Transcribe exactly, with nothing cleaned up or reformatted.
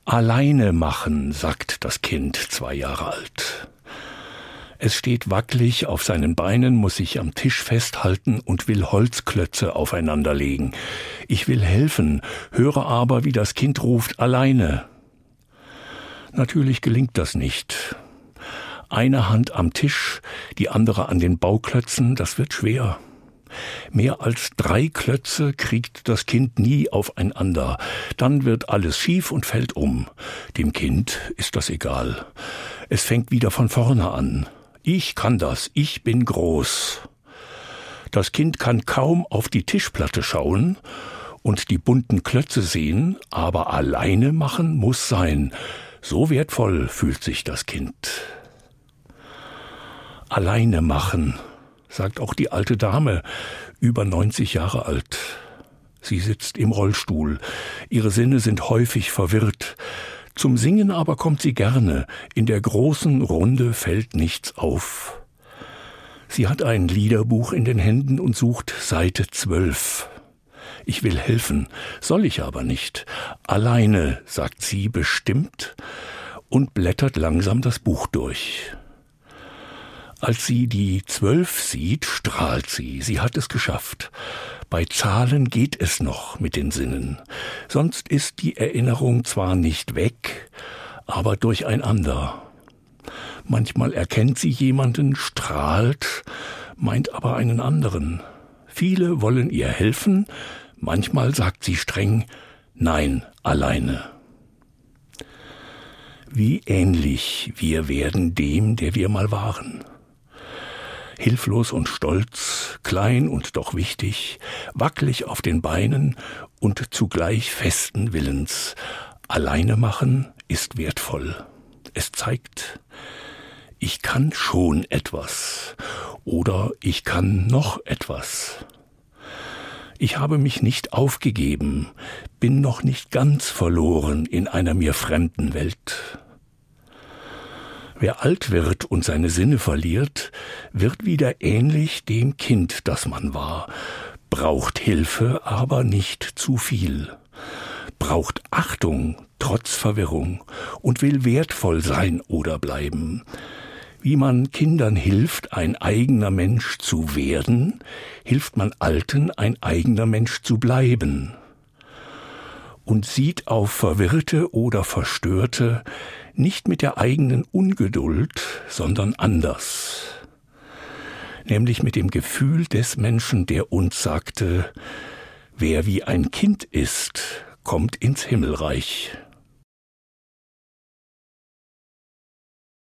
Alleine machen, sagt das Kind, zwei Jahre alt. Es steht wackelig auf seinen Beinen, muss sich am Tisch festhalten und will Holzklötze aufeinanderlegen. Ich will helfen, höre aber, wie das Kind ruft, alleine. Natürlich gelingt das nicht. Eine Hand am Tisch, die andere an den Bauklötzen, das wird schwer. Mehr als drei Klötze kriegt das Kind nie aufeinander. Dann wird alles schief und fällt um. Dem Kind ist das egal. Es fängt wieder von vorne an. Ich kann das, ich bin groß. Das Kind kann kaum auf die Tischplatte schauen und die bunten Klötze sehen, aber alleine machen muss sein. So wertvoll fühlt sich das Kind. Alleine machen, sagt auch die alte Dame, über neunzig Jahre alt. Sie sitzt im Rollstuhl. Ihre Sinne sind häufig verwirrt. Zum Singen aber kommt sie gerne. In der großen Runde fällt nichts auf. Sie hat ein Liederbuch in den Händen und sucht Seite zwölf. Ich will helfen, soll ich aber nicht. Alleine, sagt sie bestimmt und blättert langsam das Buch durch. Als sie die Zwölf sieht, strahlt sie. Sie hat es geschafft. Bei Zahlen geht es noch mit den Sinnen. Sonst ist die Erinnerung zwar nicht weg, aber durcheinander. Manchmal erkennt sie jemanden, strahlt, meint aber einen anderen. Viele wollen ihr helfen, manchmal sagt sie streng, nein, alleine. Wie ähnlich wir werden dem, der wir mal waren. Hilflos und stolz, klein und doch wichtig, wackelig auf den Beinen und zugleich festen Willens. Alleine machen ist wertvoll. Es zeigt, ich kann schon etwas oder ich kann noch etwas. Ich habe mich nicht aufgegeben, bin noch nicht ganz verloren in einer mir fremden Welt. Wer alt wird und seine Sinne verliert, wird wieder ähnlich dem Kind, das man war, braucht Hilfe, aber nicht zu viel, braucht Achtung trotz Verwirrung und will wertvoll sein oder bleiben. Wie man Kindern hilft, ein eigener Mensch zu werden, hilft man Alten, ein eigener Mensch zu bleiben. Und sieht auf Verwirrte oder Verstörte nicht mit der eigenen Ungeduld, sondern anders. Nämlich mit dem Gefühl des Menschen, der uns sagte, wer wie ein Kind ist, kommt ins Himmelreich.